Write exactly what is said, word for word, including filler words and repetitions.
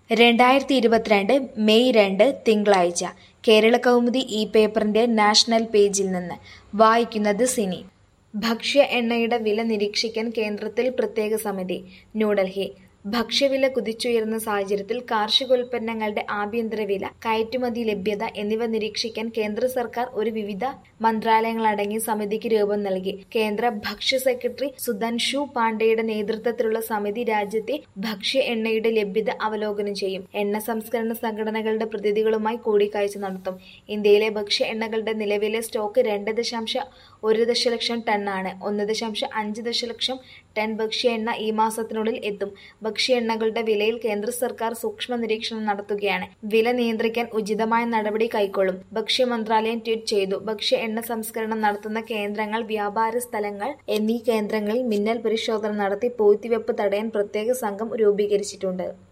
രണ്ടായിരത്തി ഇരുപത്തിരണ്ട് മെയ് രണ്ട് തിങ്കളാഴ്ച കേരളകൗമുദി ഈ പേപ്പറിന്റെ നാഷണൽ പേജിൽ നിന്ന് വായിക്കുന്നത് സിനി. ഭക്ഷ്യ എണ്ണയുടെ വില നിരീക്ഷിക്കാൻ കേന്ദ്രത്തിൽ പ്രത്യേക സമിതി. ന്യൂഡൽഹി: ഭക്ഷ്യവില കുതിച്ചുയരുന്ന സാഹചര്യത്തിൽ കാർഷികോൽപ്പന്നങ്ങളുടെ ആഭ്യന്തര വില, കയറ്റുമതി ലഭ്യത എന്നിവ നിരീക്ഷിക്കാൻ കേന്ദ്ര സർക്കാർ ഒരു വിവിധ മന്ത്രാലയങ്ങളടങ്ങിയ സമിതിക്ക് രൂപം നൽകി. കേന്ദ്ര ഭക്ഷ്യ സെക്രട്ടറി സുധാൻഷു പാണ്ഡെയുടെ നേതൃത്വത്തിലുള്ള സമിതി രാജ്യത്തെ ഭക്ഷ്യ എണ്ണയുടെ ലഭ്യത അവലോകനം ചെയ്യും. എണ്ണ സംസ്കരണ സംഘടനകളുടെ പ്രതിനിധികളുമായി കൂടിക്കാഴ്ച നടത്തും. ഇന്ത്യയിലെ ഭക്ഷ്യ എണ്ണകളുടെ നിലവിലെ സ്റ്റോക്ക് രണ്ട് ദശാംശം ഒരു ദശലക്ഷം ടണ്ണാണ്. ഒന്ന് ദശാംശം അഞ്ച് ദശലക്ഷം ടൺ ഭക്ഷ്യ എണ്ണ ഈ മാസത്തിനുള്ളിൽ എത്തും. ഭക്ഷ്യ എണ്ണകളുടെ വിലയിൽ കേന്ദ്ര സർക്കാർ സൂക്ഷ്മ നിരീക്ഷണം നടത്തുകയാണ്. വില നിയന്ത്രിക്കാൻ ഉചിതമായ നടപടി കൈക്കൊള്ളും. ഭക്ഷ്യ മന്ത്രാലയം ട്വീറ്റ് ചെയ്തു. ഭക്ഷ്യ എണ്ണ സംസ്കരണം നടത്തുന്ന കേന്ദ്രങ്ങൾ, വ്യാപാര സ്ഥലങ്ങൾ എന്നീ കേന്ദ്രങ്ങളിൽ മിന്നൽ പരിശോധന നടത്തി പൂഴ്ത്തിവെപ്പ് തടയാൻ പ്രത്യേക സംഘം രൂപീകരിച്ചിട്ടുണ്ട്.